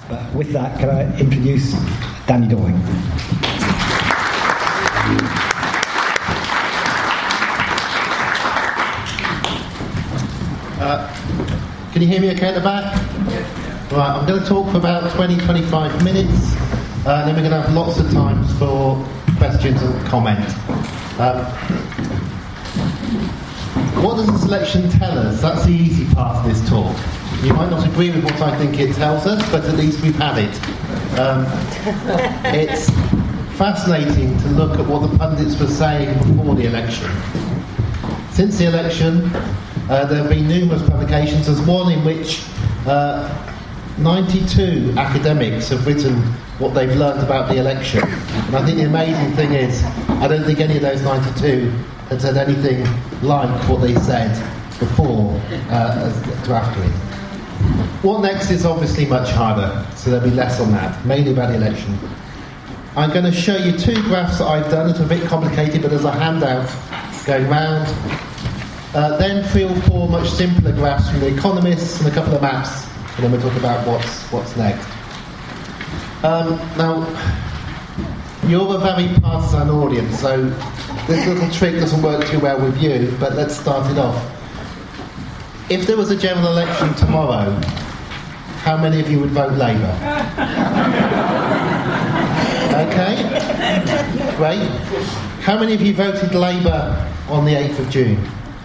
With that, can I introduce Danny Dorling? Can you hear me okay at the back? Right, I'm going to talk for about 20-25 minutes, and then we're going to have lots of time for questions and comment. What does the selection tell us? That's the easy part of this talk. You might not agree with what I think it tells us, but at least we've had it. It's fascinating to look at what the pundits were saying before the election. Since the election, there have been numerous publications. There's one in which 92 academics have written what they've learned about the election. And I think the amazing thing is, I don't think any of those 92 had said anything like what they said before to after it. What next is obviously much harder, so there'll be less on that, mainly about the election. I'm going to show you two graphs that I've done. It's a bit complicated, but there's a handout going round. Then 3 or 4 much simpler graphs from the economists and a couple of maps, and then we'll talk about what's next. Now, you're a very partisan audience, so this little trick doesn't work too well with you, but let's start it off. If there was a general election tomorrow, how many of you would vote Labour? Okay, great. How many of you voted Labour on the 8th of June?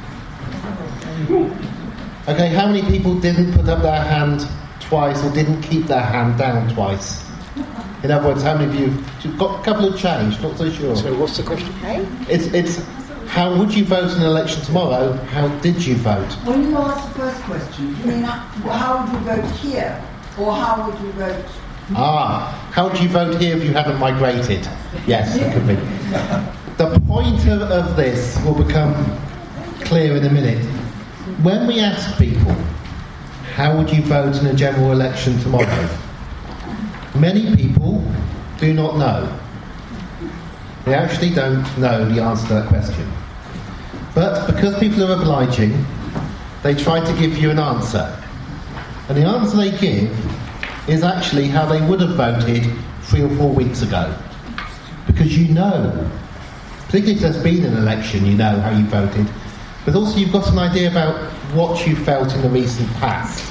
Okay, how many people didn't put up their hand twice or didn't keep their hand down twice? In other words, how many of you've got a couple of change, not so sure. So what's the question? It's how would you vote in an election tomorrow? How did you vote? When you ask the first question, you mean how would you vote here? Or how would you vote? How would you vote here if you hadn't migrated? Yes, it could be. The point of this will become clear in a minute. When we ask people, how would you vote in a general election tomorrow? Many people do not know. They actually don't know the answer to that question. But because people are obliging, they try to give you an answer. And the answer they give is actually how they would have voted 3 or 4 weeks ago. Because you know, particularly if there's been an election, you know how you voted. But also you've got an idea about what you felt in the recent past.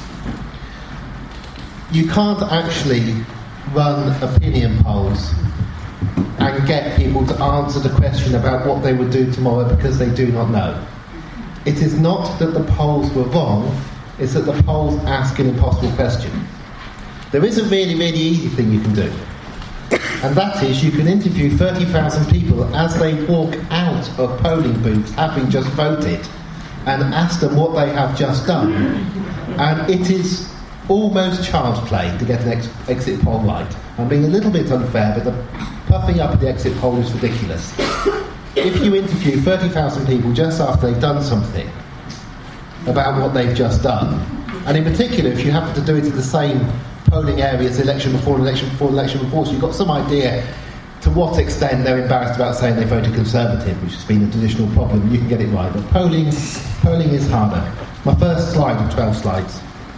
You can't actually run opinion polls and get people to answer the question about what they would do tomorrow because they do not know. It is not that the polls were wrong, it's that the polls ask an impossible question. There is a really, really easy thing you can do, and that is you can interview 30,000 people as they walk out of polling booths having just voted and ask them what they have just done, and it is almost child's play to get an exit poll right. I'm being a little bit unfair, but the puffing up of the exit poll is ridiculous. If you interview 30,000 people just after they've done something about what they've just done, and in particular if you happen to do it in the same polling area as election before, so you've got some idea to what extent they're embarrassed about saying they voted Conservative, which has been a traditional problem, you can get it right. But polling is harder. My first slide of 12 slides.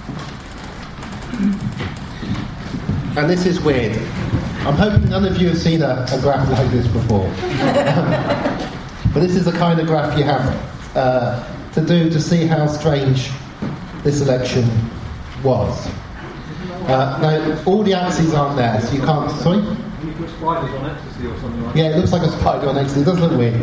And this is weird. I'm hoping none of you have seen a graph like this before. But this is the kind of graph you have to see how strange this election was. Now, all the axes aren't there, so you can't... Sorry? You put spiders on ecstasy or something like that? Yeah, it looks like a spider on ecstasy. It does look weird.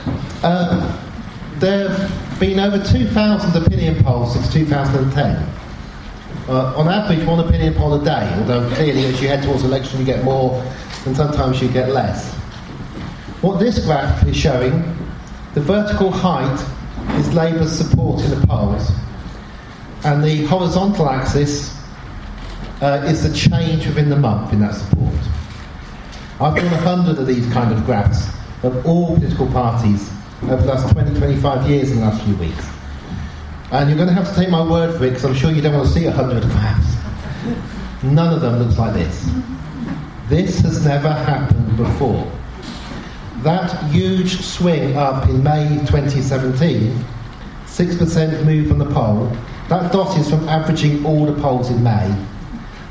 There have been over 2,000 opinion polls since 2010. On average, 1 opinion poll a day, although clearly as you head towards election you get more and sometimes you get less. What this graph is showing, the vertical height is Labour's support in the polls, and the horizontal axis is the change within the month in that support. I've done 100 of these kind of graphs of all political parties over the last 20-25 years in the last few weeks. And you're going to have to take my word for it, because I'm sure you don't want to see 100 graphs. None of them looks like this. This has never happened before. That huge swing up in May 2017, 6% move on the poll, that dot is from averaging all the polls in May.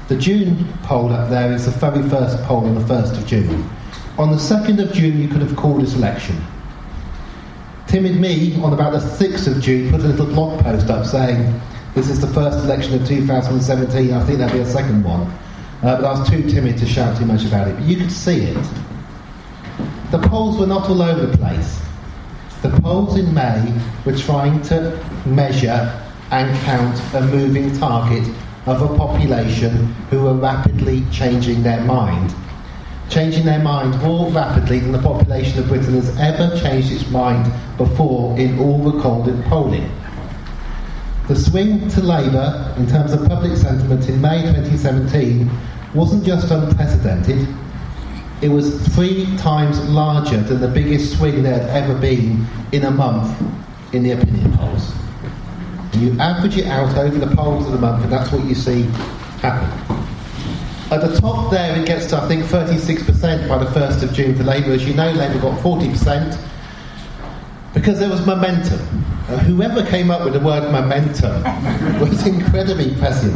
The June poll up there is the very first poll on the 1st of June. On the 2nd of June, you could have called this election. Timid me, on about the 6th of June, put a little blog post up saying, this is the first election of 2017, I think there'll be a second one. But I was too timid to shout too much about it. But you could see it. The polls were not all over the place. The polls in May were trying to measure and count a moving target of a population who were rapidly changing their mind. Changing their mind more rapidly than the population of Britain has ever changed its mind before in all recorded polling. The swing to Labour in terms of public sentiment in May 2017 wasn't just unprecedented, it was 3 times larger than the biggest swing there had ever been in a month in the opinion polls. And you average it out over the polls of the month and that's what you see happen. At the top there it gets to I think 36% by the 1st of June for Labour. As you know, Labour got 40% because there was momentum. Whoever came up with the word momentum was incredibly impressive.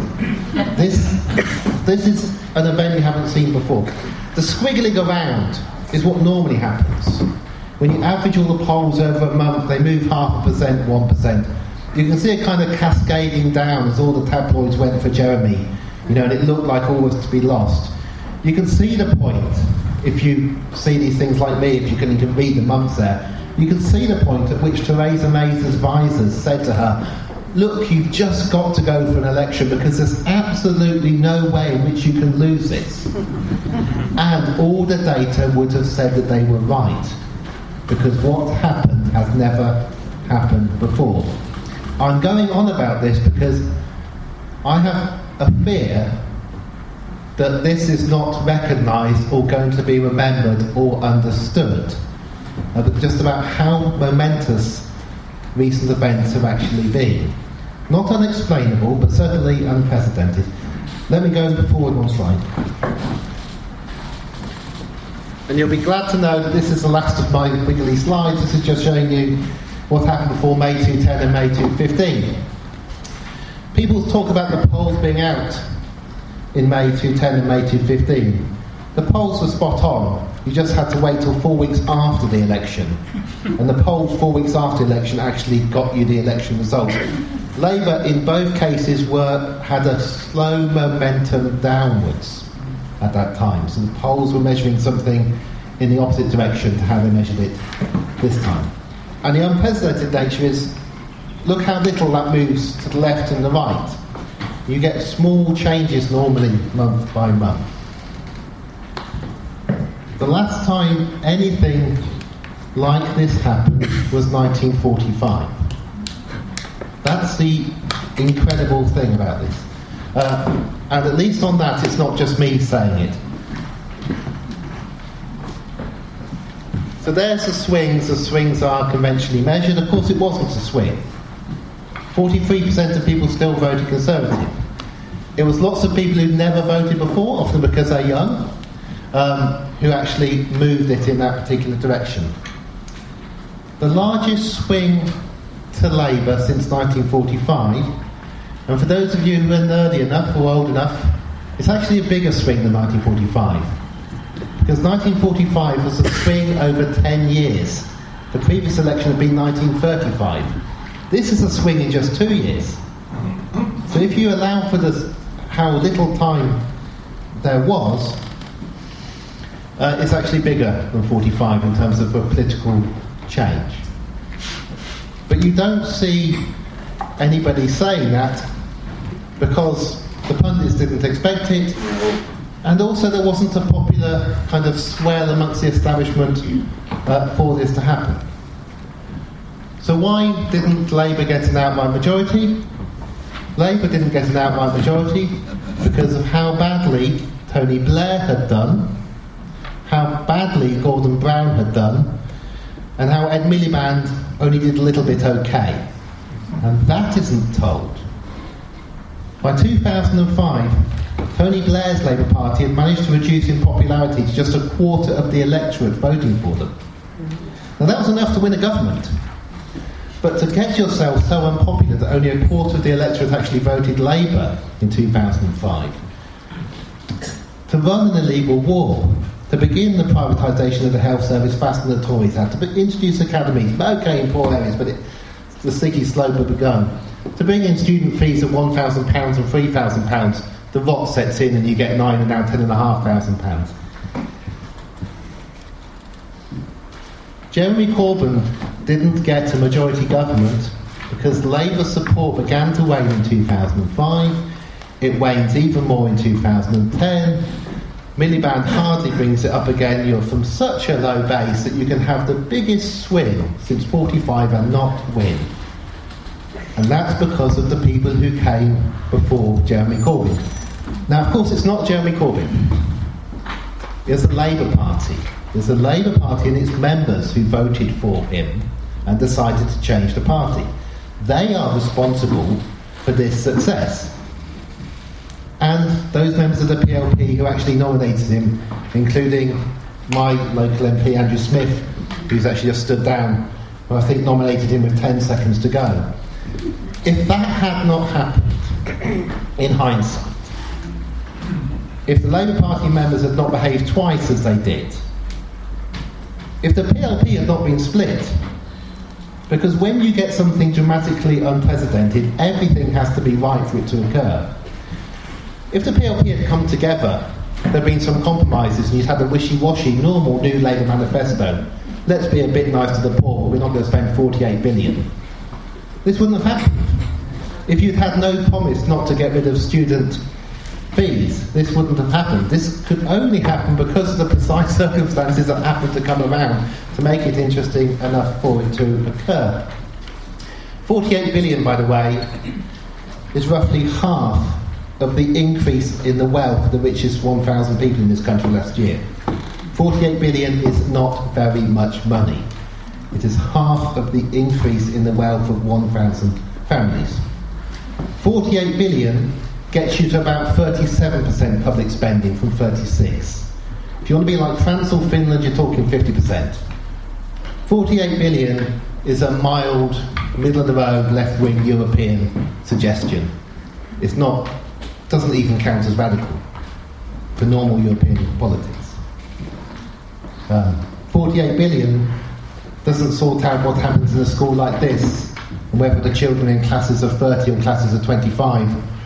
This is an event you haven't seen before. The squiggling around is what normally happens. When you average all the polls over a month, they move 0.5%, 1%. You can see it kind of cascading down as all the tabloids went for Jeremy, and it looked like all was to be lost. You can see the point, if you see these things like me, if you can even read the months there, you can see the point at which Theresa May's advisors said to her, look, you've just got to go for an election because there's absolutely no way in which you can lose this. And all the data would have said that they were right, because what happened has never happened before. I'm going on about this because I have a fear that this is not recognised or going to be remembered or understood, but just about how momentous recent events have actually been. Not unexplainable, but certainly unprecedented. Let me go forward one slide. And you'll be glad to know that this is the last of my wiggly slides. This is just showing you what happened before May 2010 and May 2015. People talk about the polls being out in May 2010 and May 2015. The polls were spot on. You just had to wait till 4 weeks after the election. And the polls 4 weeks after the election actually got you the election result. Labour, in both cases, had a slow momentum downwards at that time. So the polls were measuring something in the opposite direction to how they measured it this time. And the unprecedented nature is, look how little that moves to the left and the right. You get small changes normally month by month. The last time anything like this happened was 1945. That's the incredible thing about this. And at least on that, it's not just me saying it. So there's the swings. The swings are conventionally measured. Of course, it wasn't a swing. 43% of people still voted Conservative. It was lots of people who'd never voted before, often because they're young, who actually moved it in that particular direction. The largest swing to Labour since 1945, and for those of you who are nerdy enough or old enough, it's actually a bigger swing than 1945. Because 1945 was a swing over 10 years. The previous election had been 1935. This is a swing in just 2 years. So if you allow for how little time there was, it's actually bigger than 45 in terms of a political change. But you don't see anybody saying that because the pundits didn't expect it, and also there wasn't a popular kind of swell amongst the establishment for this to happen. So why didn't Labour get an outright majority? Labour didn't get an outright majority because of how badly Tony Blair had done, how badly Gordon Brown had done, and how Ed Miliband only did a little bit okay. And that isn't told. By 2005, Tony Blair's Labour Party had managed to reduce in popularity to just a quarter of the electorate voting for them. Now that was enough to win a government. But to get yourself so unpopular that only a quarter of the electorate actually voted Labour in 2005, run an illegal war, to begin the privatisation of the health service faster than the Tories had, to introduce academies, okay in poor areas, but the sticky slope had begun, to bring in student fees at £1,000 and £3,000, the rot sets in and you get £9,000 and now £10,500. Jeremy Corbyn didn't get a majority government because Labour support began to wane in 2005. It wanes even more in 2010. Miliband hardly brings it up again. You're from such a low base that you can have the biggest swing since 45 and not win. And that's because of the people who came before Jeremy Corbyn. Now, of course, it's not Jeremy Corbyn. There's the Labour Party. There's the Labour Party and its members who voted for him and decided to change the party. They are responsible for this success. And those members of the PLP who actually nominated him, including my local MP, Andrew Smith, who's actually just stood down, who I think nominated him with 10 seconds to go. If that had not happened, in hindsight, if the Labour Party members had not behaved twice as they did, if the PLP had not been split, because when you get something dramatically unprecedented, everything has to be right for it to occur. If the PLP had come together, there had been some compromises and you'd had a wishy-washy, normal New Labour manifesto. Let's be a bit nice to the poor, but we're not going to spend 48 billion. This wouldn't have happened. If you'd had no promise not to get rid of student fees, this wouldn't have happened. This could only happen because of the precise circumstances that happened to come around to make it interesting enough for it to occur. 48 billion, by the way, is roughly half of the increase in the wealth of the richest 1,000 people in this country last year. 48 billion is not very much money. It is half of the increase in the wealth of 1,000 families. 48 billion gets you to about 37% public spending from 36. If you want to be like France or Finland, you're talking 50%. 48 billion is a mild, middle-of-the-road, left-wing European suggestion. It's not, doesn't even count as radical for normal European politics. 48 billion doesn't sort out what happens in a school like this, and whether the children in classes of 30 or classes of 25.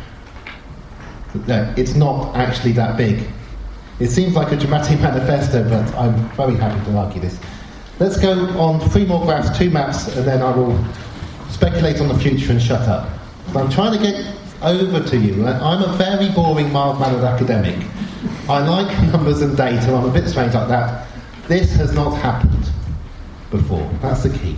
No, it's not actually that big. It seems like a dramatic manifesto, but I'm very happy to argue this. Let's go on 3 more graphs, 2 maps, and then I will speculate on the future and shut up. So I'm trying to get over to you. I'm a very boring, mild-mannered academic. I like numbers and data. I'm a bit strange like that. This has not happened before. That's the key.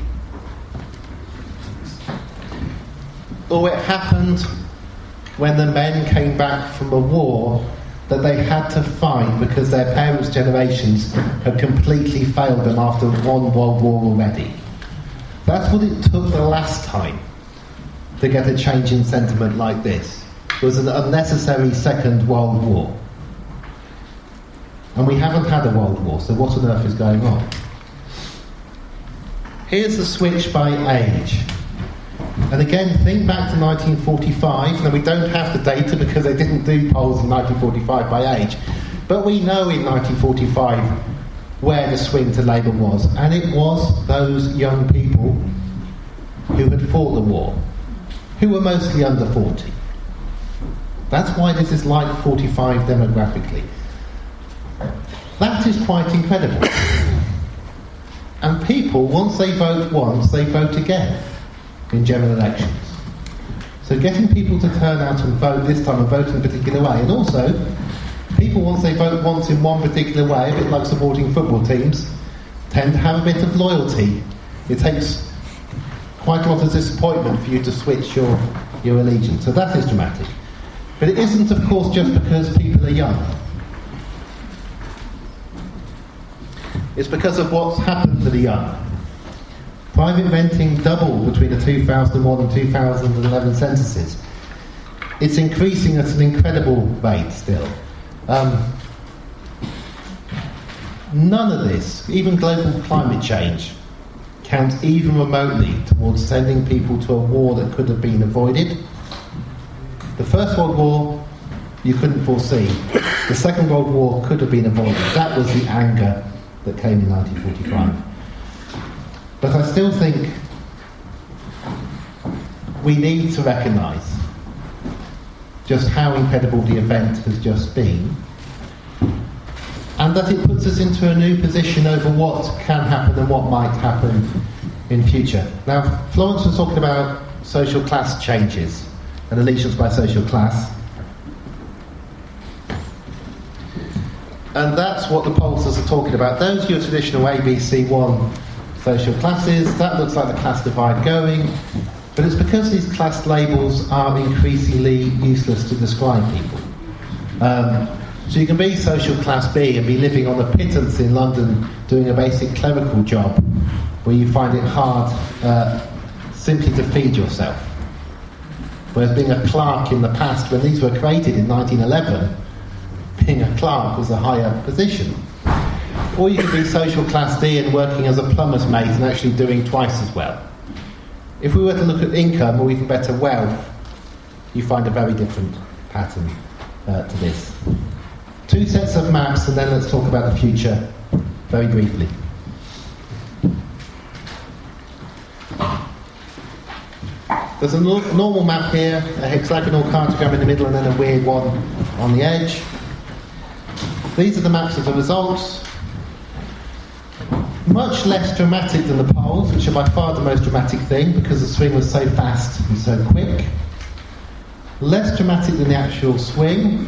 Or it happened when the men came back from a war that they had to fight because their parents' generations had completely failed them after 1 World War already. That's what it took the last time to get a change in sentiment like this. It was an unnecessary Second World War. And we haven't had a World War, so what on earth is going on? Here's the switch by age. And again, think back to 1945. Now, we don't have the data because they didn't do polls in 1945 by age. But we know in 1945 where the swing to Labour was. And it was those young people who had fought the war, who were mostly under 40. That's why this is like 45 demographically. That is quite incredible. And people, once they vote once, they vote again in general elections. So getting people to turn out and vote this time and vote in a particular way, and also people, once they vote once in one particular way, a bit like supporting football teams, tend to have a bit of loyalty. It takes quite a lot of disappointment for you to switch your allegiance. So that is dramatic. But it isn't, of course, just because people are young. It's because of what's happened to the young. Private renting doubled between the 2001 and 2011 censuses. It's increasing at an incredible rate still. None of this, even global climate change, counts even remotely towards sending people to a war that could have been avoided. The First World War you couldn't foresee. The Second World War could have been avoided. That was the anger that came in 1945. But I still think we need to recognise just how incredible the event has just been, and that it puts us into a new position over what can happen and what might happen in future. Now, Florence was talking about social class changes and allegiance by social class, and that's what the pollsters are talking about. Those are your traditional ABC1 social classes. That looks like the class divide going. But it's because these class labels are increasingly useless to describe people. So you can be social class B and be living on a pittance in London doing a basic clerical job where you find it hard simply to feed yourself. Whereas being a clerk in the past, when these were created in 1911, being a clerk was a higher position. Or you could be social class D and working as a plumber's mate and actually doing twice as well. If we were to look at income or even better wealth, you find a very different pattern to this. Two sets of maps, and then let's talk about the future very briefly. There's a normal map here, a hexagonal cartogram in the middle and then a weird one on the edge. These are the maps of the results. Much less dramatic than the polls, which are by far the most dramatic thing because the swing was so fast and so quick. Less dramatic than the actual swing.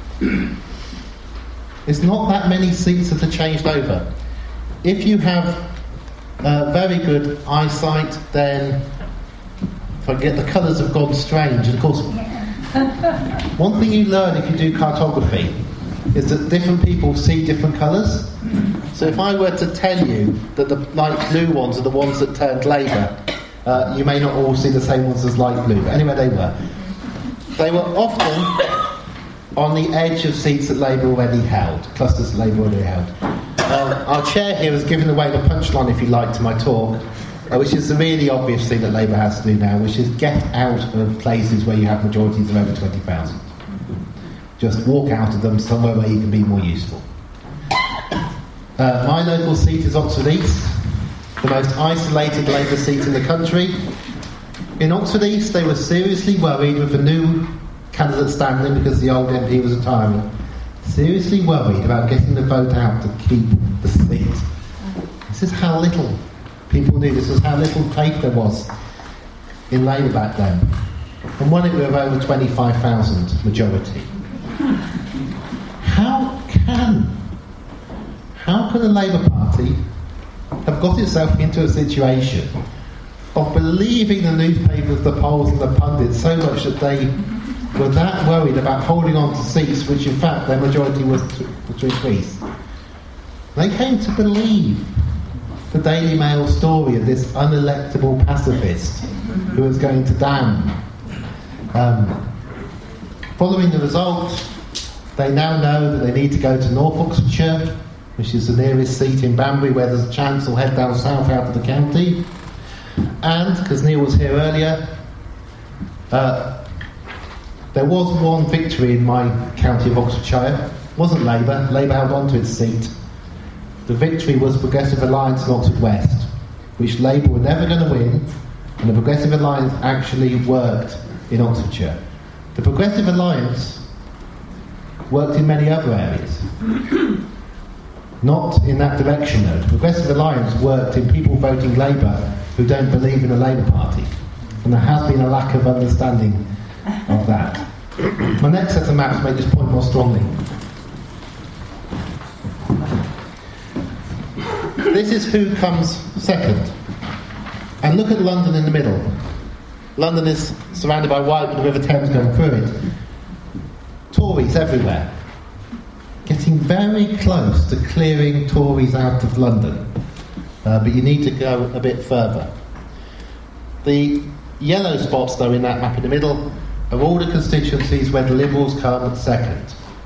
It's not that many seats that are changed over. If you have very good eyesight, then forget the colours have gone strange. And of course, one thing you learn if you do cartography is that different people see different colours. So if I were to tell you that the light blue ones are the ones that turned Labour, you may not all see the same ones as light blue. But anyway, they were. They were often on the edge of seats that Labour already held, clusters that Labour already held. Our chair here has given away the punchline, if you like, to my talk, which is the really obvious thing that Labour has to do now, which is get out of places where you have majorities of over 20,000. Just walk out of them somewhere where you can be more useful. My local seat is Oxford East, the most isolated Labour seat in the country. In Oxford East, they were seriously worried with the new candidate standing because the old MP was retiring. Seriously worried about getting the vote out to keep the seat. This is how little people knew. This is how little faith there was in Labour back then. And won it with over 25,000 majority. How can the Labour Party have got itself into a situation of believing the newspapers, the polls and the pundits so much that they were that worried about holding on to seats which in fact their majority was to increase? They came to believe the Daily Mail story of this unelectable pacifist who was going to damn. Following the result, they now know that they need to go to North Oxfordshire, which is the nearest seat in Banbury, where there's a chance they'll head down south out of the county. And, because Neil was here earlier, there was one victory in my county of Oxfordshire. It wasn't Labour. Labour held on to its seat. The victory was Progressive Alliance in Oxford West, which Labour were never going to win, and the Progressive Alliance actually worked in Oxfordshire. The Progressive Alliance worked in many other areas. Not in that direction, though. The Progressive Alliance worked in people voting Labour who don't believe in the Labour Party. And there has been a lack of understanding of that. My next set of maps make this point more strongly. This is who comes second. And look at London in the middle. London is surrounded by White with the River Thames going through it. Tories everywhere. Getting very close to clearing Tories out of London. But you need to go a bit further. The yellow spots, though, in that map in the middle, are all the constituencies where the Liberals come second.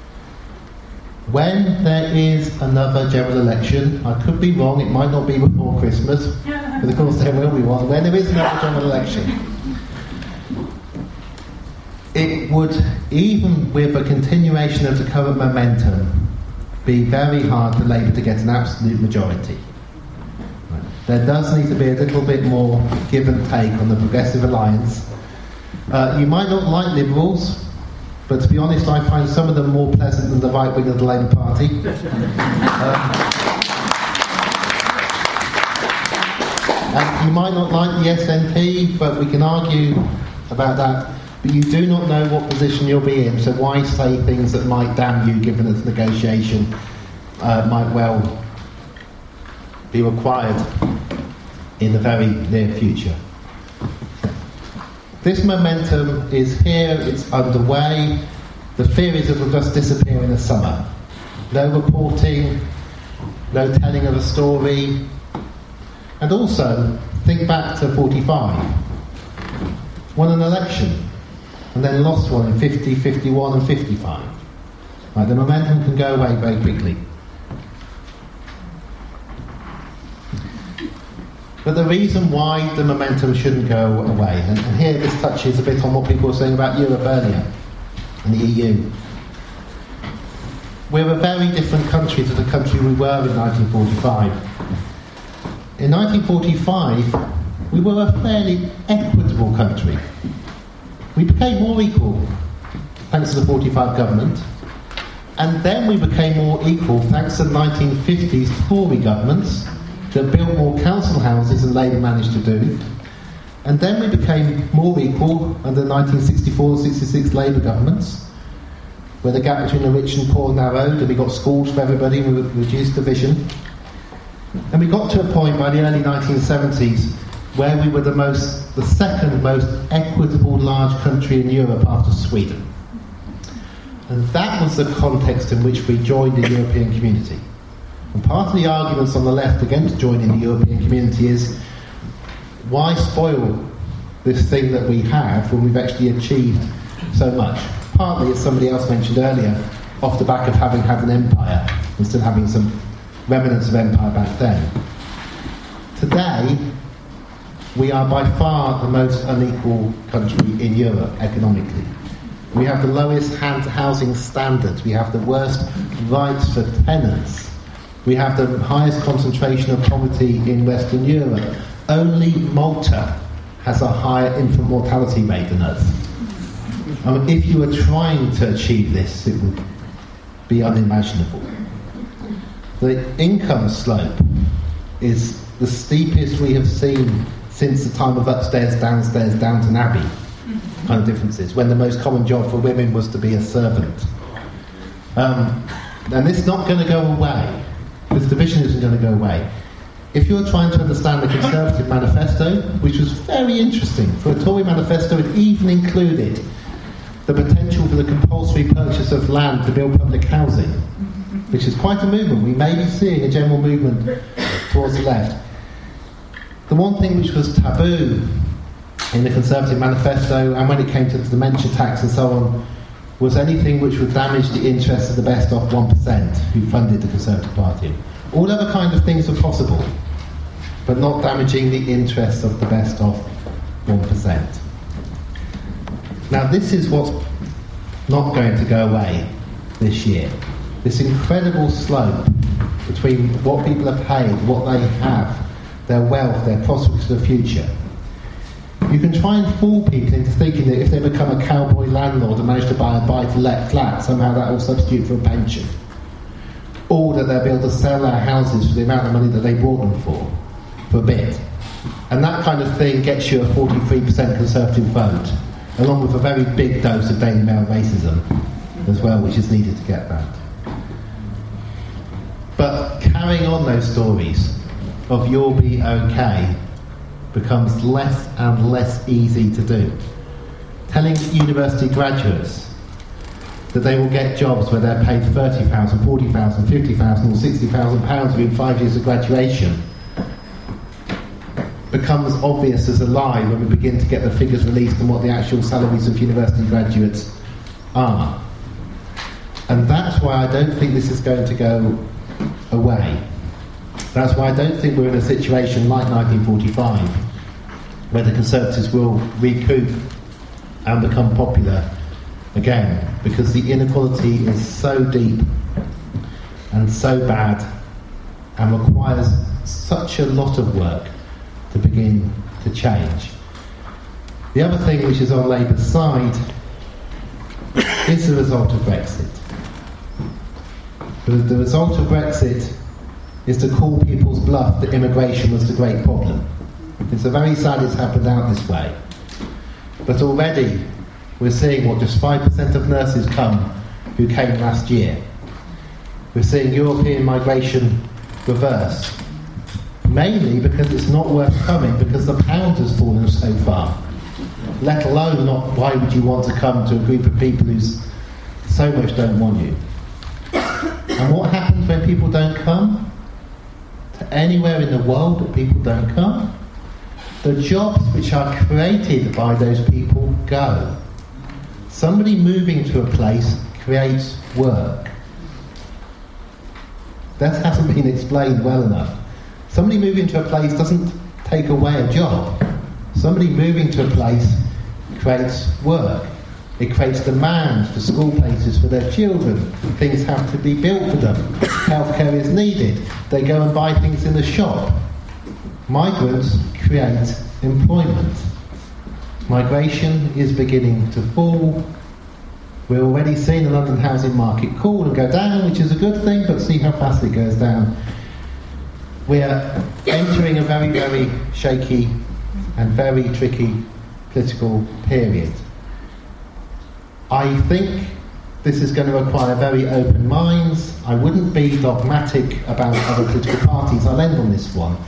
When there is another general election, I could be wrong, it might not be before Christmas, but of course there will be one. When there is another general election, it it would, even with a continuation of the current momentum, be very hard for Labour to get an absolute majority. There does need to be a little bit more give and take on the Progressive Alliance. You might not like Liberals, but to be honest, I find some of them more pleasant than the right wing of the Labour Party. And you might not like the SNP, but we can argue about that. But you do not know what position you'll be in, so why say things that might damn you, given that the negotiation might well be required in the very near future. This momentum is here, it's underway. The fear is it will just disappear in the summer. No reporting, no telling of a story. And also, think back to 45. Won an election, and then lost one in 50, 51 and 55. Right, the momentum can go away very quickly. But the reason why the momentum shouldn't go away, and here this touches a bit on what people were saying about Europe earlier, and the EU. We're a very different country to the country we were in 1945. In 1945, we were a fairly equitable country. We became more equal thanks to the 45 government, and then we became more equal thanks to the 1950s Tory governments that built more council houses than Labour managed to do. And then we became more equal under the 1964-66 Labour governments, where the gap between the rich and poor narrowed, and we got schools for everybody, and we reduced division. And we got to a point by the early 1970s where we were the second most equitable large country in Europe after Sweden. And that was the context in which we joined the European community. And part of the arguments on the left against joining the European community is, why spoil this thing that we have when we've actually achieved so much? Partly, as somebody else mentioned earlier, off the back of having had an empire and still having some remnants of empire back then. Today, we are by far the most unequal country in Europe economically. We have the lowest housing standards. We have the worst rights for tenants. We have the highest concentration of poverty in Western Europe. Only Malta has a higher infant mortality rate than us. I mean, if you were trying to achieve this, it would be unimaginable. The income slope is the steepest we have seen since the time of upstairs, downstairs, Downton Abbey kind of differences, when the most common job for women was to be a servant. And it's not going to go away. This division isn't going to go away. If you're trying to understand the Conservative manifesto, which was very interesting, for a Tory manifesto, it even included the potential for the compulsory purchase of land to build public housing, which is quite a movement. We may be seeing a general movement towards the left. The one thing which was taboo in the Conservative manifesto, and when it came to the dementia tax and so on, was anything which would damage the interests of the best off 1% who funded the Conservative Party. All other kind of things were possible, but not damaging the interests of the best off 1%. Now this is what's not going to go away this year. This incredible slope between what people have paid, what they have, their wealth, their prospects for the future. You can try and fool people into thinking that if they become a cowboy landlord and manage to buy a buy-to-let flat, somehow that will substitute for a pension. Or that they'll be able to sell their houses for the amount of money that they bought them for a bit. And that kind of thing gets you a 43% Conservative vote, along with a very big dose of Daily Mail racism as well, which is needed to get that. But carrying on those stories of you'll be okay becomes less and less easy to do. Telling university graduates that they will get jobs where they're paid £30,000, £40,000, £50,000 or £60,000 within 5 years of graduation becomes obvious as a lie when we begin to get the figures released on what the actual salaries of university graduates are. And that's why I don't think this is going to go away. That's why I don't think we're in a situation like 1945, where the Conservatives will recoup and become popular again, because the inequality is so deep and so bad and requires such a lot of work to begin to change. The other thing which is on Labour's side is the result of Brexit. The result of Brexit is to call people's bluff that immigration was the great problem. It's a very sad it's happened out this way. But already we're seeing what just 5% of nurses come who came last year. We're seeing European migration reverse, mainly because it's not worth coming because the pound has fallen so far. Let alone not why would you want to come to a group of people who so much don't want you. And what happens when people don't come? To anywhere in the world that people don't come? The jobs which are created by those people go. Somebody moving to a place creates work. That hasn't been explained well enough. Somebody moving to a place doesn't take away a job. Somebody moving to a place creates work. It creates demand for school places for their children. Things have to be built for them. Healthcare is needed. They go and buy things in the shop. Migrants create employment. Migration is beginning to fall. We're already seeing the London housing market cool and go down, which is a good thing, but see how fast it goes down. We're entering a very, very shaky and very tricky political period. I think this is going to require very open minds. I wouldn't be dogmatic about other political parties. I'll end on this one.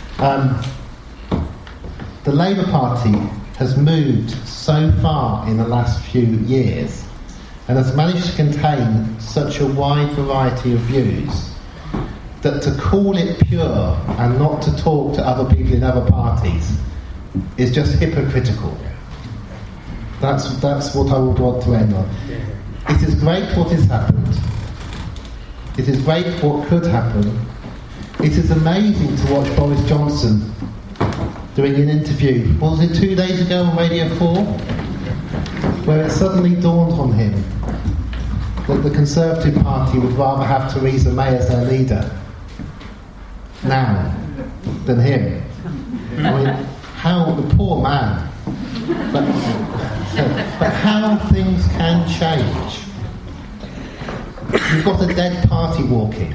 The Labour Party has moved so far in the last few years and has managed to contain such a wide variety of views that to call it pure and not to talk to other people in other parties is just hypocritical. That's what I would want to end on. It is great what has happened. It is great what could happen. It is amazing to watch Boris Johnson doing an interview, what was it, 2 days ago on Radio 4, where it suddenly dawned on him that the Conservative Party would rather have Theresa May as their leader now than him. I mean, how, the poor man. But how things can change. You've got a dead party walking,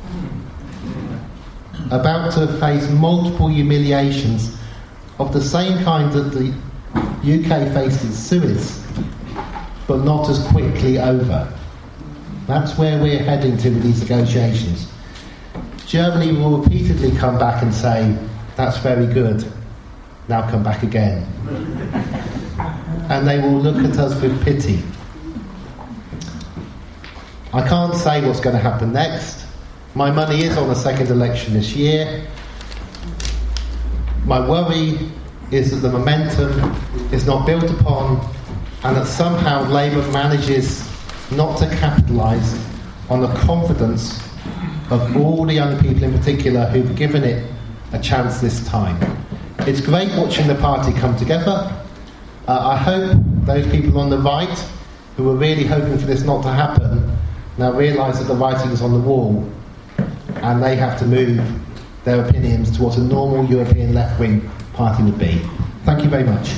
about to face multiple humiliations of the same kind that the UK faced in Suez, but not as quickly over. That's where we're heading to with these negotiations. Germany will repeatedly come back and say, that's very good, now come back again. And they will look at us with pity. I can't say what's going to happen next. My money is on a second election this year. My worry is that the momentum is not built upon and that somehow Labour manages not to capitalise on the confidence of all the young people in particular who've given it a chance this time. It's great watching the party come together. I hope those people on the right who were really hoping for this not to happen now realise that the writing is on the wall and they have to move their opinions to what a normal European left-wing party would be. Thank you very much.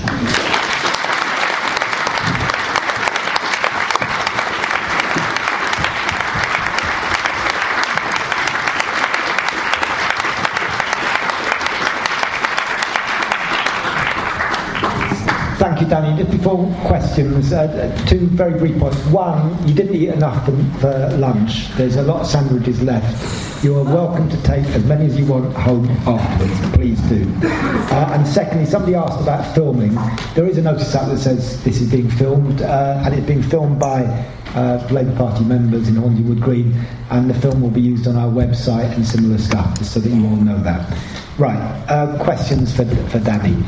Thank you, Danny. Just before questions, two very brief points. One, you didn't eat enough for lunch. There's a lot of sandwiches left. You are welcome to take as many as you want home afterwards. Please do. And secondly, somebody asked about filming. There is a notice out that says this is being filmed, and it's being filmed by Labour Party members in Hornsey Wood Green, and the film will be used on our website and similar stuff, just so that you all know that. Right, questions for Danny?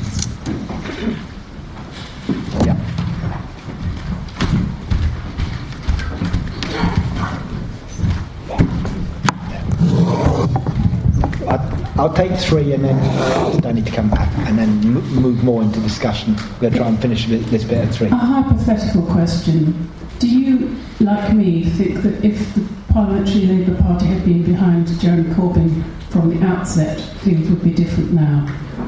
Yeah. I'll take 3 and then ask Danny to come back and then move more into discussion. We're going to try and finish this bit at 3. A hypothetical question. Do you, like me, think that if the Parliamentary Labour Party had been behind Jeremy Corbyn from the outset, things would be different now?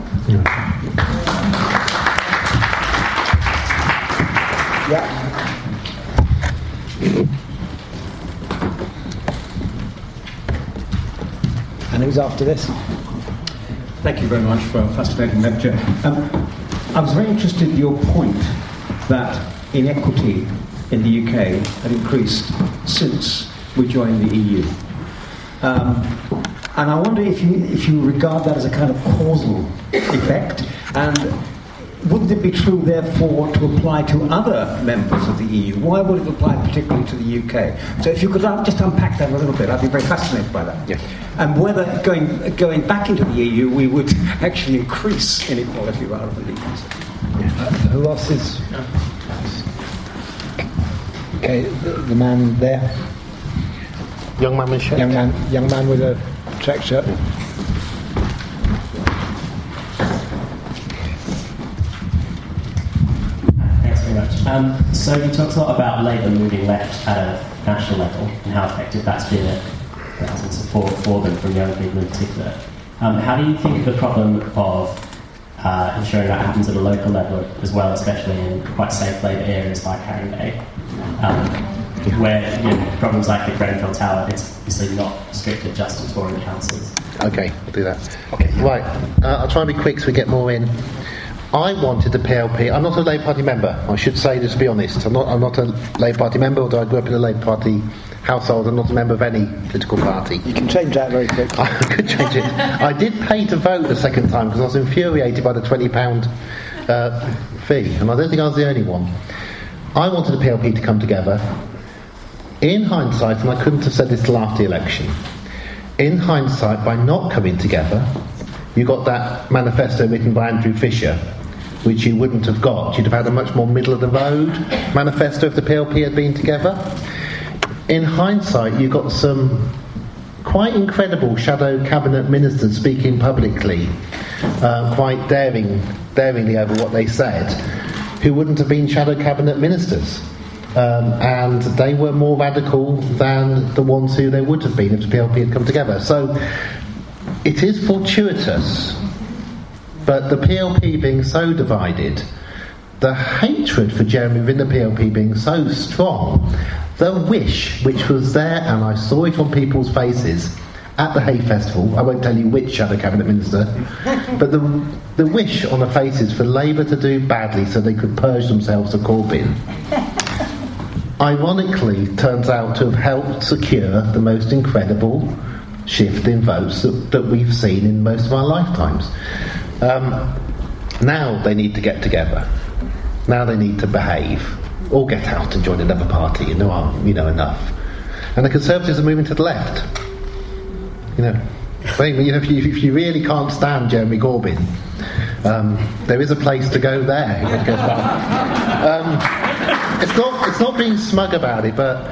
Yeah. And who's after this? Thank you very much for a fascinating lecture. I was very interested in your point that inequity in the UK had increased since we joined the EU. And I wonder if you regard that as a kind of causal effect, and wouldn't it be true, therefore, to apply to other members of the EU? Why would it apply particularly to the UK? So if you could just unpack that a little bit, I'd be very fascinated by that. Yes. And whether going back into the EU, we would actually increase inequality rather than decrease it. Who else is... Okay, the man there. Young man with a shirt. Young man with a check shirt. Thanks very much. So you talked a lot about Labour moving left at a national level and how effective that's been at some support for them from young people in particular. How do you think of the problem of ensuring that happens at a local level as well, especially in quite safe Labour areas like Haringey, where problems like the Grenfell Tower, it's obviously not restricted just to touring councils? Okay, I'll do that. Okay, right. I'll try and be quick so we get more in. I wanted the PLP. I'm not a Labour Party member. I should say, just to be honest. I'm not a Labour Party member, although I grew up in a Labour Party household. I'm not a member of any political party. You can change that very quickly. I could change it. I did pay to vote the second time because I was infuriated by the £20 fee, and I don't think I was the only one. I wanted the PLP to come together. In hindsight, and I couldn't have said this till after the election, in hindsight, by not coming together, you got that manifesto written by Andrew Fisher, which you wouldn't have got. You'd have had a much more middle-of-the-road manifesto if the PLP had been together. In hindsight, you got some quite incredible shadow cabinet ministers speaking publicly, quite daringly over what they said, who wouldn't have been shadow cabinet ministers. And they were more radical than the ones who they would have been if the PLP had come together. So it is fortuitous, but the PLP being so divided, the hatred for Jeremy within the PLP being so strong, the wish which was there, and I saw it on people's faces at the Hay Festival, I won't tell you which shadow cabinet minister, but the wish on the faces for Labour to do badly so they could purge themselves of Corbyn, ironically turns out to have helped secure the most incredible shift in votes that we've seen in most of our lifetimes. Now they need to get together. Now they need to behave, or get out and join another party. You know enough. And the Conservatives are moving to the left. If you really can't stand Jeremy Corbyn, there is a place to go there. It's not being smug about it, but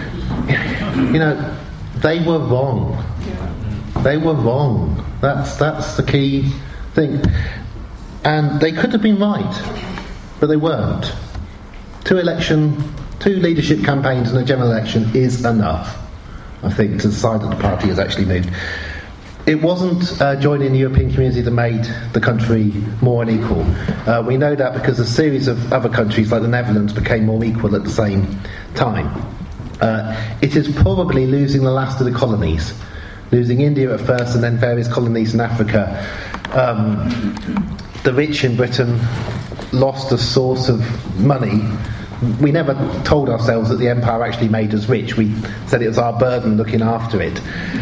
they were wrong. They were wrong. That's the key thing. And they could have been right, but they weren't. 2 leadership campaigns and a general election is enough, I think, to decide that the party has actually moved. It wasn't joining the European community that made the country more unequal. We know that because a series of other countries, like the Netherlands, became more equal at the same time. It is probably losing the last of the colonies, losing India at first and then various colonies in Africa. The rich in Britain lost a source of money. We never told ourselves that the empire actually made us rich. We said it was our burden looking after it.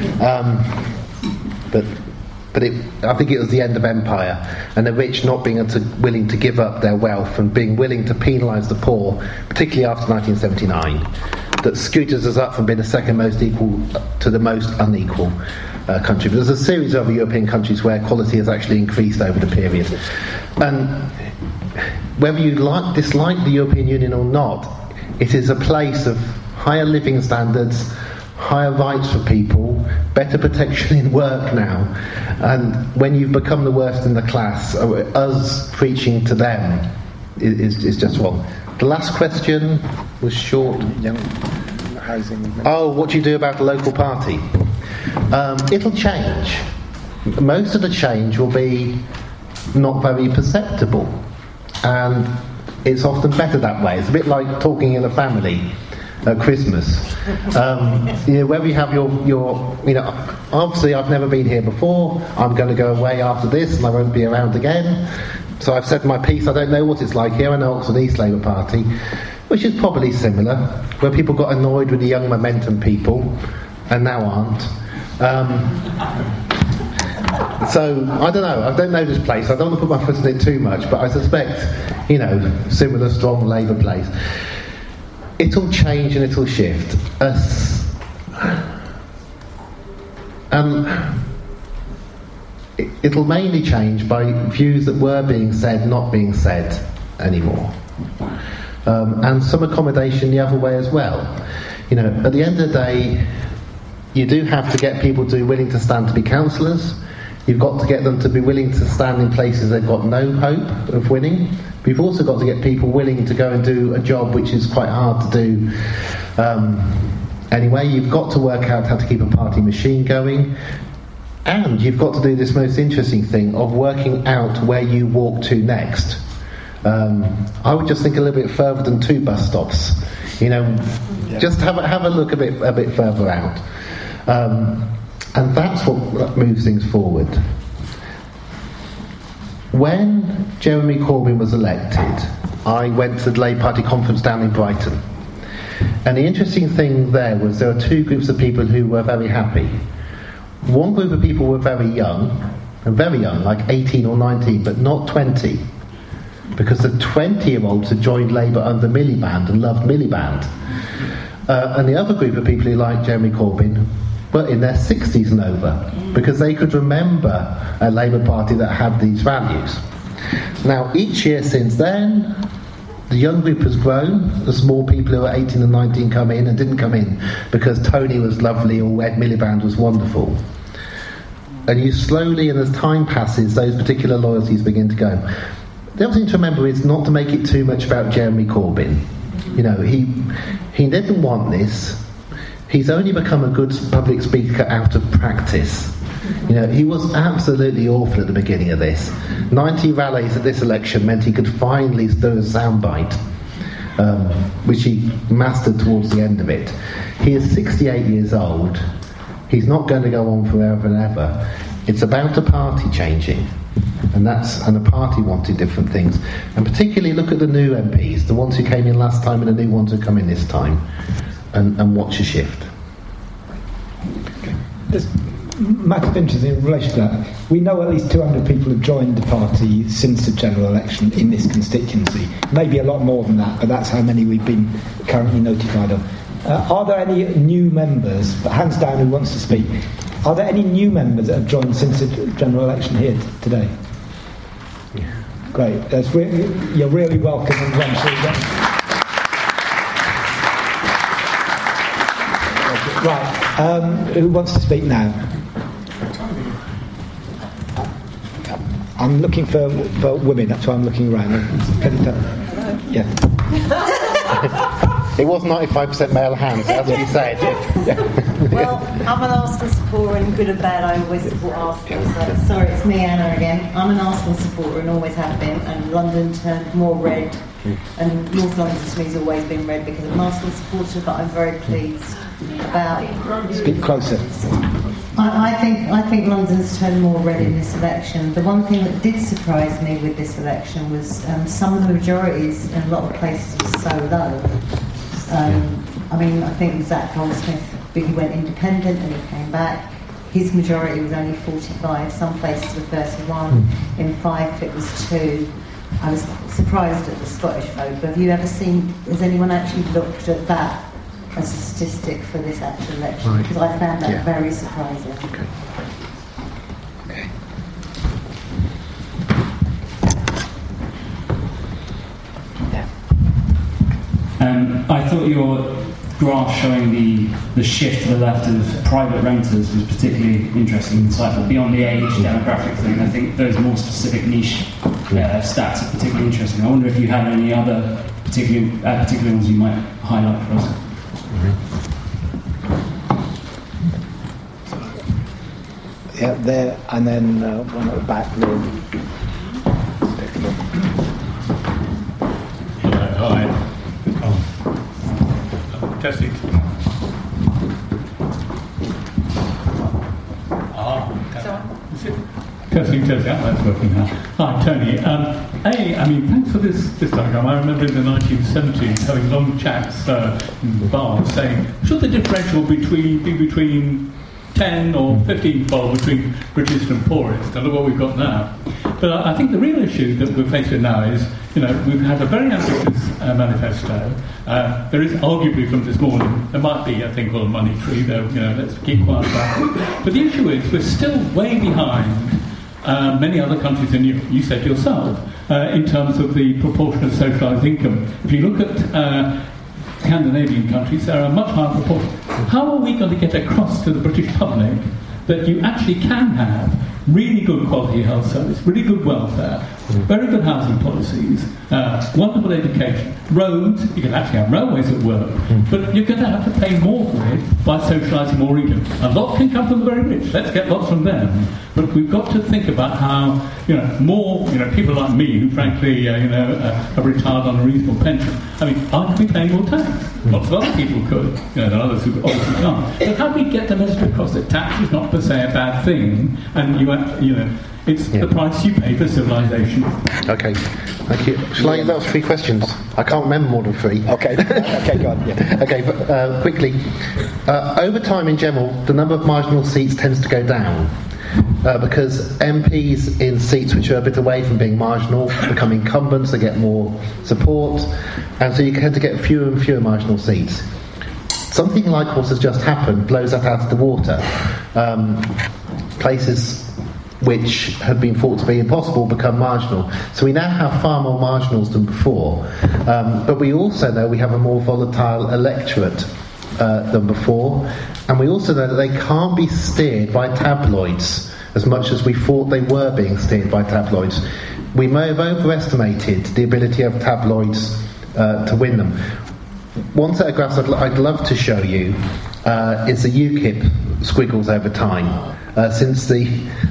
But I think it was the end of empire, and the rich not being willing to give up their wealth and being willing to penalise the poor, particularly after 1979, that scooted us up from being the second most equal to the most unequal country. But there's a series of European countries where quality has actually increased over the period. And whether you dislike the European Union or not, it is a place of higher living standards, higher rights for people, better protection in work now, and when you've become the worst in the class, us preaching to them is just wrong. The last question was short. Young housing. Oh, what do you do about the local party? It'll change. Most of the change will be not very perceptible, and it's often better that way. It's a bit like talking in a family at Christmas. Whether you have your obviously I've never been here before, I'm going to go away after this and I won't be around again, so I've said my piece. I don't know what it's like here. I know Oxford East Labour Party, which is probably similar, where people got annoyed with the young Momentum people and now aren't. So I don't know. I don't know this place. I don't want to put my foot in it too much, but I suspect, similar strong Labour place. It'll change and it'll shift. It'll mainly change by views that were being said not being said anymore, and some accommodation the other way as well. At the end of the day, you do have to get people to be willing to stand to be councillors. You've got to get them to be willing to stand in places they've got no hope of winning. But you've also got to get people willing to go and do a job which is quite hard to do anyway. You've got to work out how to keep a party machine going. And you've got to do this most interesting thing of working out where you walk to next. I would just think a little bit further than 2 bus stops. Just have a look a bit further out. And that's what moves things forward. When Jeremy Corbyn was elected, I went to the Labour Party conference down in Brighton. And the interesting thing there was there were 2 groups of people who were very happy. One group of people were very young, like 18 or 19, but not 20. Because the 20-year-olds had joined Labour under Miliband and loved Miliband. And the other group of people who liked Jeremy Corbyn were in their 60s and over, because they could remember a Labour Party that had these values. Now, each year since then, the young group has grown as more people who are 18 and 19 come in and didn't come in because Tony was lovely or Ed Miliband was wonderful. And you slowly, and as time passes, those particular loyalties begin to go. The other thing to remember is not to make it too much about Jeremy Corbyn. He didn't want this. He's only become a good public speaker out of practice. He was absolutely awful at the beginning of this. 90 rallies at this election meant he could finally do a soundbite, which he mastered towards the end of it. He is 68 years old. He's not going to go on forever and ever. It's about a party changing, and the party wanted different things. And particularly look at the new MPs, the ones who came in last time and the new ones who come in this time, and watch a shift. There's matter of interest in relation to that. We know at least 200 people have joined the party since the general election in this constituency. Maybe a lot more than that, but that's how many we've been currently notified of. Are there any new members, hands down who wants to speak, are there any new members that have joined since the general election here today? Yeah. Great. You're really welcome and run through that. Right, who wants to speak now? I'm looking for women, that's why I'm looking around. Yeah. It was 95% male hands, that's what he said. Well, I'm an Arsenal supporter, and good and bad, I always support Arsenal. So, sorry, it's me, Anna, again. I'm an Arsenal supporter and always have been, and London turned more red, and North London to me has always been red because I'm an Arsenal supporter, but I'm very pleased about... Speak closer. I think London's turned more red in this election. The one thing that did surprise me with this election was some of the majorities in a lot of places were so low. I think Zach Goldsmith, he went independent and he came back. His majority was only 45. Some places were 31. In Fife it was 2. I was surprised at the Scottish vote. But has anyone actually looked at that as a statistic for this actual election? Right. Because I found that very surprising. Okay. I thought your graph showing the shift to the left of private renters was particularly interesting and insightful. Beyond the age demographic thing, I think those more specific niche stats are particularly interesting. I wonder if you had any other particular ones you might highlight for us. Yeah, there, and then one at the back. Hi. Testing. Testing. That's working now. Hi, Tony. Thanks for this diagram. I remember in the 1970s having long chats in bars saying, should the differential be between 10 or 15-fold between richest and poorest? And look what we've got now. But I think the real issue that we're faced with now is, we've had a very ambitious manifesto. There is arguably from this morning, there might be a thing called a money tree, though, let's keep quiet about it. But the issue is we're still way behind many other countries in Europe. You said yourself, in terms of the proportion of socialised income. If you look at Scandinavian countries, there are a much higher proportion. How are we going to get across to the British public that you actually can have really good quality health service, really good welfare, very good housing policies, wonderful education, roads? You can actually have railways that work, but you're going to have to pay more for it by socialising more income. A lot can come from the very rich. Let's get lots from them. But we've got to think about how, more, people like me, who frankly, have retired on a reasonable pension. I could be paying more tax. Lots of other people could, than others who obviously can't. But how do we get the message across that tax is not per se a bad thing, and it's the price you pay for civilization? Okay, thank you. That was 3 questions. I can't remember more than 3. Okay, go on. Yeah. Okay, but quickly. Over time, in general, the number of marginal seats tends to go down. Because MPs in seats which are a bit away from being marginal become incumbents, they get more support, and so you tend to get fewer and fewer marginal seats. Something like what has just happened blows that out of the water. Places which have been thought to be impossible become marginal. So we now have far more marginals than before. But we also know we have a more volatile electorate than before, and we also know that they can't be steered by tabloids as much as we thought they were being steered by tabloids. We may have overestimated the ability of tabloids to win them. One set of graphs I'd love to show you is the UKIP squiggles over time. Since the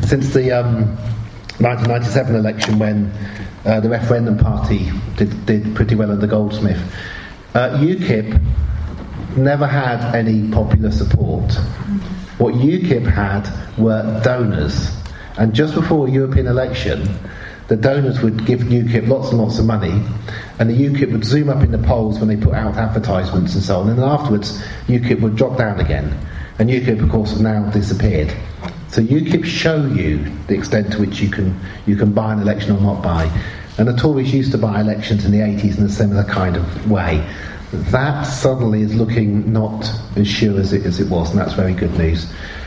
1997 election, when the referendum party did pretty well under Goldsmith, UKIP never had any popular support. What UKIP had were donors, and just before a European election, the donors would give UKIP lots and lots of money, and the UKIP would zoom up in the polls when they put out advertisements and so on, and then afterwards UKIP would drop down again, and UKIP of course have now disappeared. So UKIP show you the extent to which you can buy an election or not buy, and the Tories used to buy elections in the 80s in a similar kind of way. That suddenly is looking not as sure as it was, and that's very good news.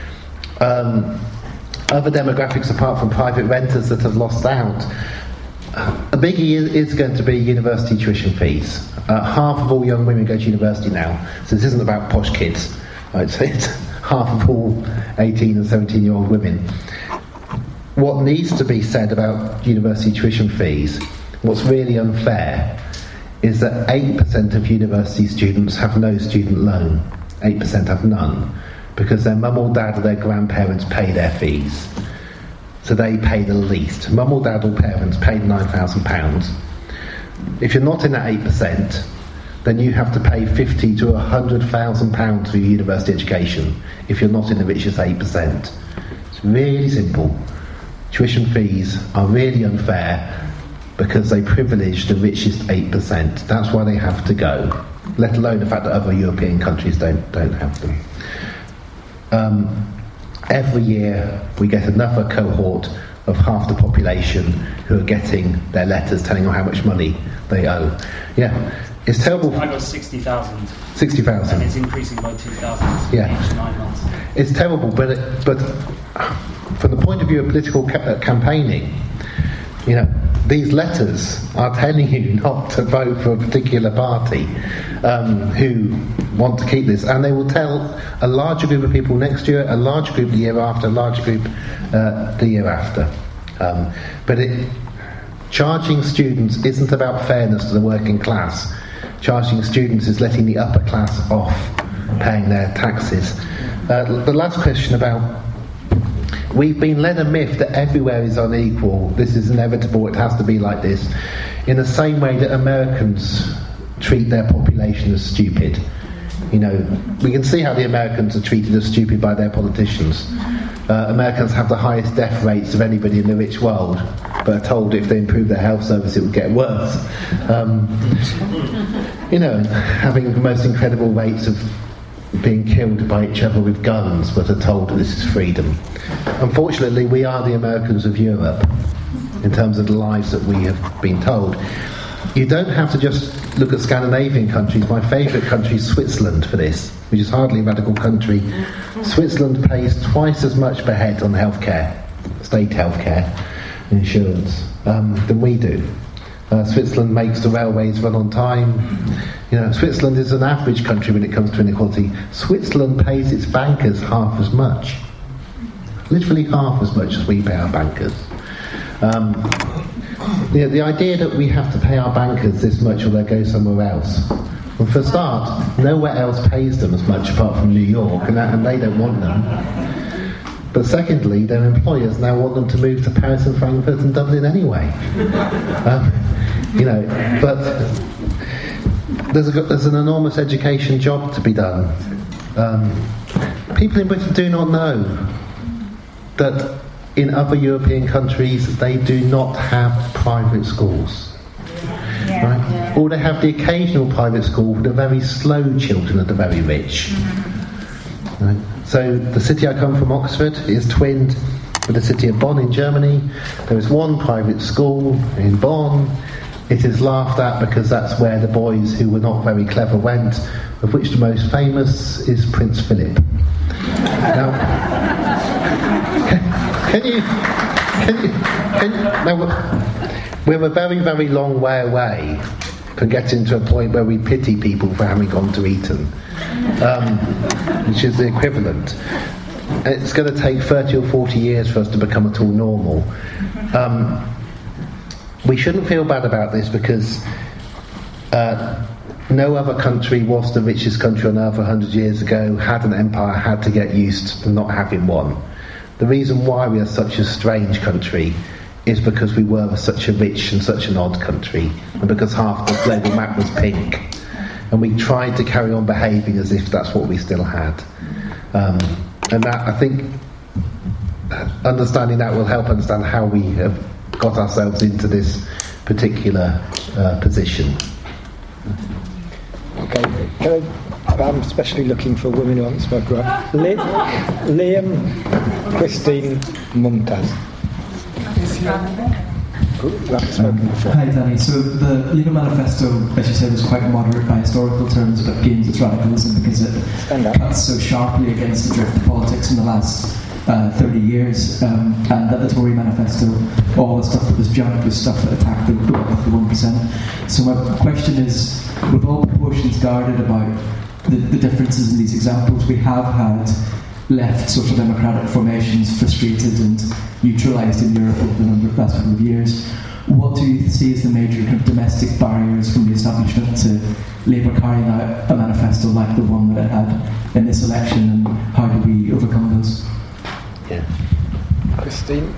Other demographics apart from private renters that have lost out, a biggie is going to be university tuition fees. Half of all young women go to university now, so this isn't about posh kids. It's half of all 18 and 17-year-old women. What needs to be said about university tuition fees, what's really unfair, is that 8% of university students have no student loan. 8% have none, because their mum or dad or their grandparents pay their fees. So they pay the least. Mum or dad or parents paid £9,000. If you're not in that 8%, then you have to pay £50,000 to £100,000 for your university education if you're not in the richest 8%. It's really simple. Tuition fees are really unfair because they privilege the richest 8%. That's why they have to go, let alone the fact that other European countries don't have them. Every year we get another cohort of half the population who are getting their letters telling them how much money they owe. Yeah, it's terrible. I got 60,000. 60,000. And it's increasing by 2,000 each 9 months. It's terrible, but from the point of view of political campaigning, these letters are telling you not to vote for a particular party who want to keep this, and they will tell a larger group of people next year, a larger group the year after, a larger group the year after. But charging students isn't about fairness to the working class. Charging students is letting the upper class off paying their taxes. The last question about, we've been led a myth that everywhere is unequal, this is inevitable, it has to be like this, in the same way that Americans treat their population as stupid. You know, we can see how the Americans are treated as stupid by their politicians. Americans have the highest death rates of anybody in the rich world, but are told if they improve their health service it would get worse. You know, having the most incredible rates of being killed by each other with guns, but are told this is freedom. Unfortunately, we are the Americans of Europe in terms of the lies that we have been told. You don't have to just look at Scandinavian countries. My favourite country is Switzerland for this, which is hardly a radical country. Switzerland pays twice as much per head on healthcare, state healthcare insurance, than we do. Switzerland makes the railways run on time. You know, Switzerland is an average country when it comes to inequality. Switzerland pays its bankers half as much, literally half as much as we pay our bankers. The idea that we have to pay our bankers this much or they'll go somewhere else. Well, for a start, nowhere else pays them as much apart from New York, and they don't want them. But secondly, their employers now want them to move to Paris and Frankfurt and Dublin anyway. You know, but there's an enormous education job to be done. People in Britain do not know that in other European countries they do not have private schools. Right? Or they have the occasional private school for the very slow children of the very rich. Right? So the city I come from, Oxford, is twinned with the city of Bonn in Germany. There is one private school in Bonn. It is laughed at because that's where the boys who were not very clever went, of which the most famous is Prince Philip. Now, we're a very, very long way away from getting to a point where we pity people for having gone to Eton, which is the equivalent. It's going to take 30 or 40 years for us to become at all normal. We shouldn't feel bad about this because no other country was the richest country on earth 100 years ago, had an empire, had to get used to not having one. The reason why we are such a strange country is because we were such a rich and such an odd country, and because half the global map was pink, and we tried to carry on behaving as if that's what we still had. And that, I think, understanding that will help understand how we have got ourselves into this particular position. Okay, I'm especially looking for women who haven't spoken. Liam, Christine, Mumtaz. Hi Danny, so the Labour manifesto, as you said, was quite moderate by historical terms, but gains its radicalism because it cuts so sharply against the drift of politics in the last 30 years, and that the Tory manifesto, all the stuff that was junk was stuff that attacked the 1%. So my question is, with all proportions guarded about the differences in these examples, we have had left social democratic formations frustrated and neutralised in Europe over the last couple of years. What do you see as the major kind of domestic barriers from the establishment to Labour carrying out a manifesto like the one that it had in this election, and how do we overcome those? Yeah. Christine?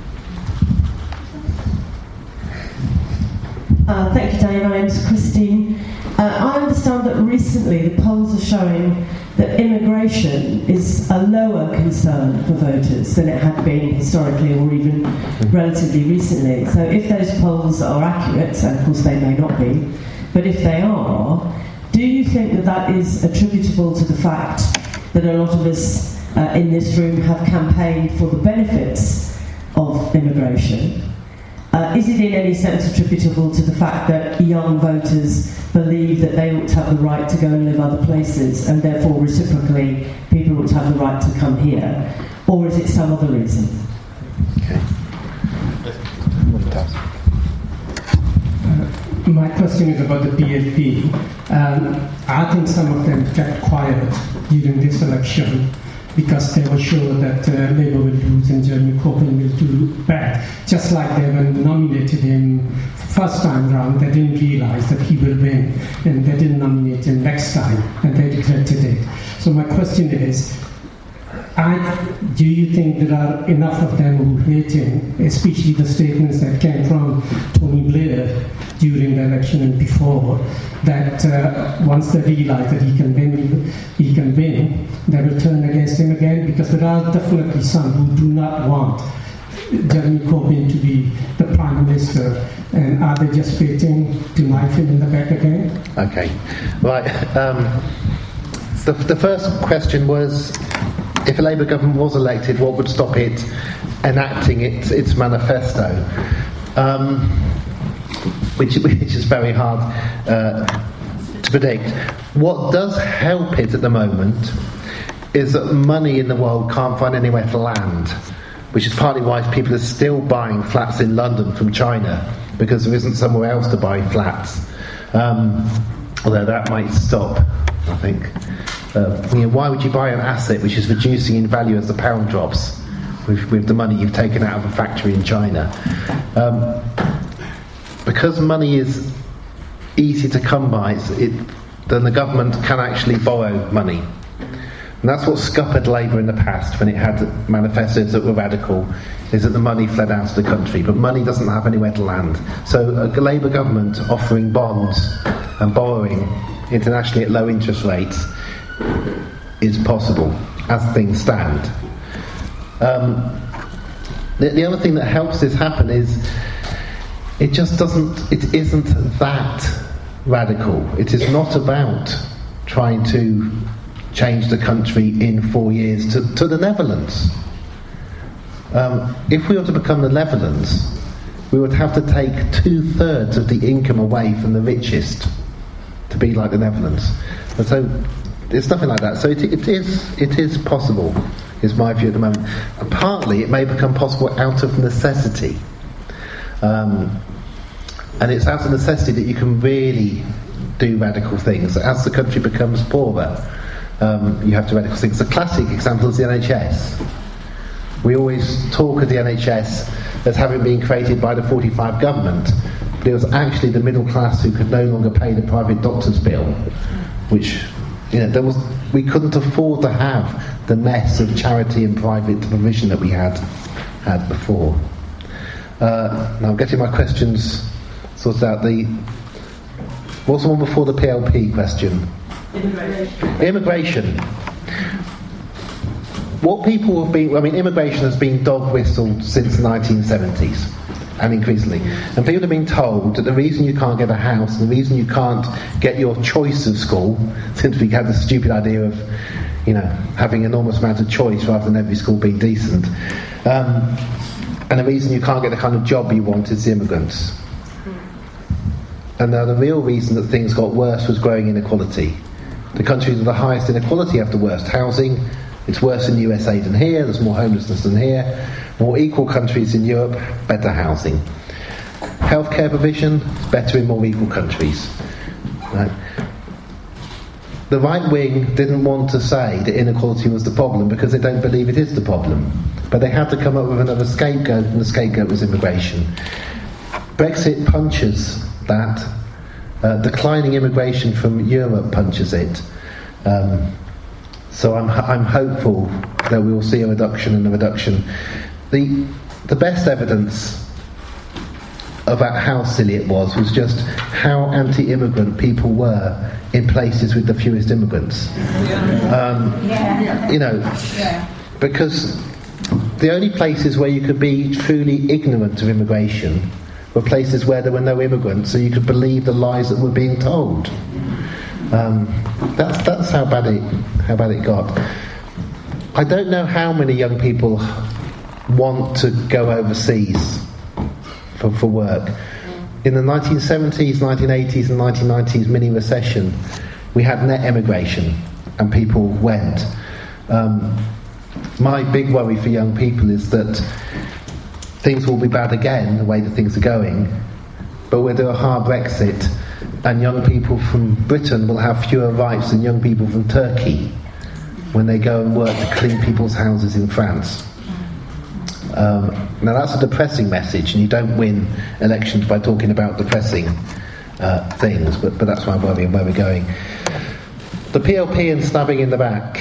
Thank you, Danny. My name is Christine. I understand that recently the polls are showing that immigration is a lower concern for voters than it had been historically or even relatively recently. So if those polls are accurate, and of course they may not be, but if they are, do you think that that is attributable to the fact that a lot of us in this room have campaigned for the benefits of immigration? Is it in any sense attributable to the fact that young voters believe that they ought to have the right to go and live other places, and therefore reciprocally people ought to have the right to come here? Or is it some other reason? Okay. My question is about the PLP. I think some of them kept quiet during this election because they were sure that Labour will lose and Jeremy Corbyn will do bad. Just like they when nominated him first time round, they didn't realise that he will win, and they didn't nominate him next time, and they regretted it. So my question is, do you think there are enough of them who hate him, especially the statements that came from Tony Blair during the election and before, that once they realise that he can win, they will turn against him again? Because there are definitely some who do not want Jeremy Corbyn to be the Prime Minister, and are they just waiting to knife him in the back again? Okay, right. The first question was, if a Labour government was elected, what would stop it enacting its manifesto? Which is very hard to predict. What does help it at the moment is that money in the world can't find anywhere to land, which is partly why people are still buying flats in London from China, because there isn't somewhere else to buy flats. Although that might stop, I think. Why would you buy an asset which is reducing in value as the pound drops with the money you've taken out of a factory in China? Because money is easy to come by, then the government can actually borrow money. And that's what scuppered Labour in the past when it had manifestos that were radical, is that the money fled out of the country. But money doesn't have anywhere to land. So a Labour government offering bonds and borrowing internationally at low interest rates is possible as things stand. The other thing that helps this happen is it isn't that radical. It is not about trying to change the country in 4 years to the Netherlands. If we were to become the Netherlands, we would have to take 2/3 of the income away from the richest to be like the Netherlands. And so it's nothing like that. So it is possible, is my view at the moment. And partly it may become possible out of necessity. And it's out of necessity that you can really do radical things. As the country becomes poorer, you have to do radical things. The classic example is the NHS. We always talk of the NHS as having been created by the 45 government, but it was actually the middle class who could no longer pay the private doctor's bill, which we couldn't afford to have the mess of charity and private provision that we had before. Now I'm getting my questions sorted out. What's the one before the PLP question? Immigration. What people have been... immigration has been dog-whistled since the 1970s, and increasingly. And people have been told that the reason you can't get a house, the reason you can't get your choice of school, since we had the stupid idea of, having an enormous amount of choice rather than every school being decent, and the reason you can't get the kind of job you want is the immigrants. And the real reason that things got worse was growing inequality. The countries with the highest inequality have the worst housing. It's worse in the USA than here. There's more homelessness than here. More equal countries in Europe, better housing. Healthcare provision is better in more equal countries. Right? The right wing didn't want to say that inequality was the problem because they don't believe it is the problem. But they had to come up with another scapegoat, and the scapegoat was immigration. Brexit punches that. Declining immigration from Europe punches it. So I'm hopeful that we will see a reduction and a reduction. The best evidence about how silly it was just how anti-immigrant people were in places with the fewest immigrants. Because the only places where you could be truly ignorant of immigration were places where there were no immigrants, so you could believe the lies that were being told. That's how bad it got. I don't know how many young people want to go overseas for work. In the 1970s, 1980s and 1990s mini recession, we had net emigration and people went. My big worry for young people is that things will be bad again the way that things are going, but we'll do a hard Brexit, and young people from Britain will have fewer rights than young people from Turkey when they go and work to clean people's houses in France. Now that's a depressing message, and you don't win elections by talking about depressing things, but that's my worry and where we're going. The PLP and stabbing in the back.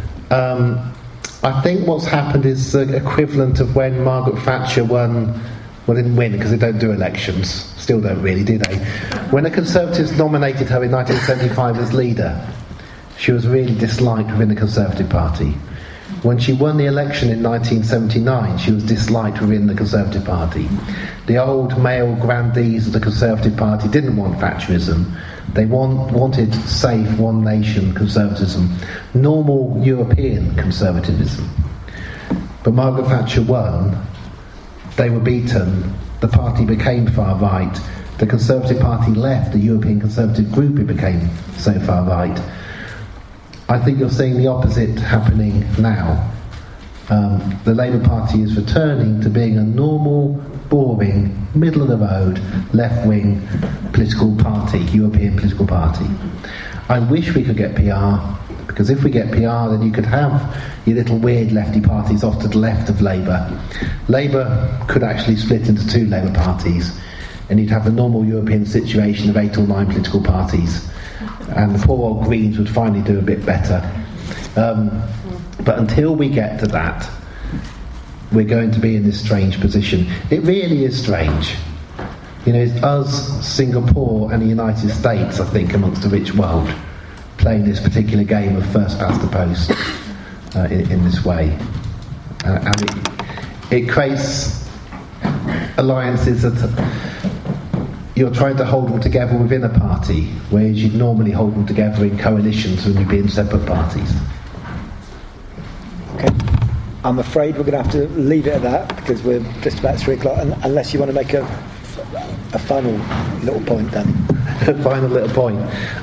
I think what's happened is the equivalent of when Margaret Thatcher won. Well, didn't win because they don't do elections. Still don't really, do they? When the Conservatives nominated her in 1975 as leader, she was really disliked within the Conservative Party. When she won the election in 1979, she was disliked within the Conservative Party. The old male grandees of the Conservative Party didn't want Thatcherism. They wanted safe, one-nation conservatism, normal European conservatism. But Margaret Thatcher won. They were beaten. The party became far right. The Conservative Party left. The European Conservative group, it became so far right. I think you're seeing the opposite happening now. The Labour Party is returning to being a normal, boring, middle-of-the-road, left-wing political party, European political party. I wish we could get PR, because if we get PR, then you could have your little weird lefty parties off to the left of Labour. Labour could actually split into two Labour parties, and you'd have the normal European situation of 8 or 9 political parties. And the poor old Greens would finally do a bit better. But until we get to that, we're going to be in this strange position. It really is strange. You know, it's us, Singapore and the United States, I think, amongst the rich world, playing this particular game of first past the post in this way. And it creates alliances that you're trying to hold them together within a party, whereas you'd normally hold them together in coalitions when you'd be in separate parties. Okay. I'm afraid we're going to have to leave it at that, because we're just about 3 o'clock, unless you want to make a final little point, Dan. A final little point.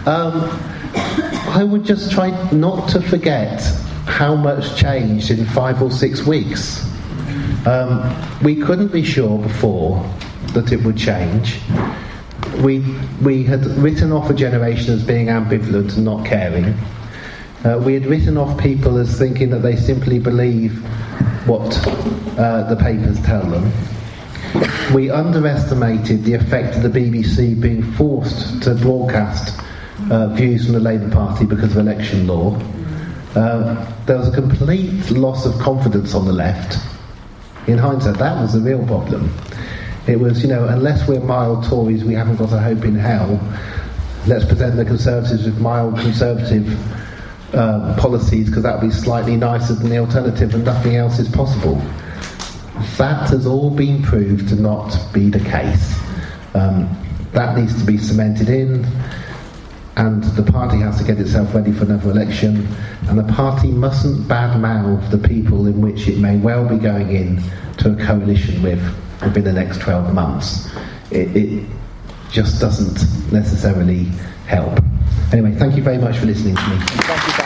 I would just try not to forget how much changed in 5 or 6 weeks. We couldn't be sure before that it would change. We had written off a generation as being ambivalent and not caring. We had written off people as thinking that they simply believe what the papers tell them. We underestimated the effect of the BBC being forced to broadcast views from the Labour Party because of election law. There was a complete loss of confidence on the left. In hindsight, that was the real problem. It was, unless we're mild Tories, we haven't got a hope in hell. Let's present the Conservatives with mild Conservative policies, because that would be slightly nicer than the alternative, and nothing else is possible. That has all been proved to not be the case. That needs to be cemented in, and the party has to get itself ready for another election, and the party mustn't badmouth the people in which it may well be going in to a coalition with within the next 12 months. It just doesn't necessarily help. Anyway, thank you very much for listening to me. Thank you.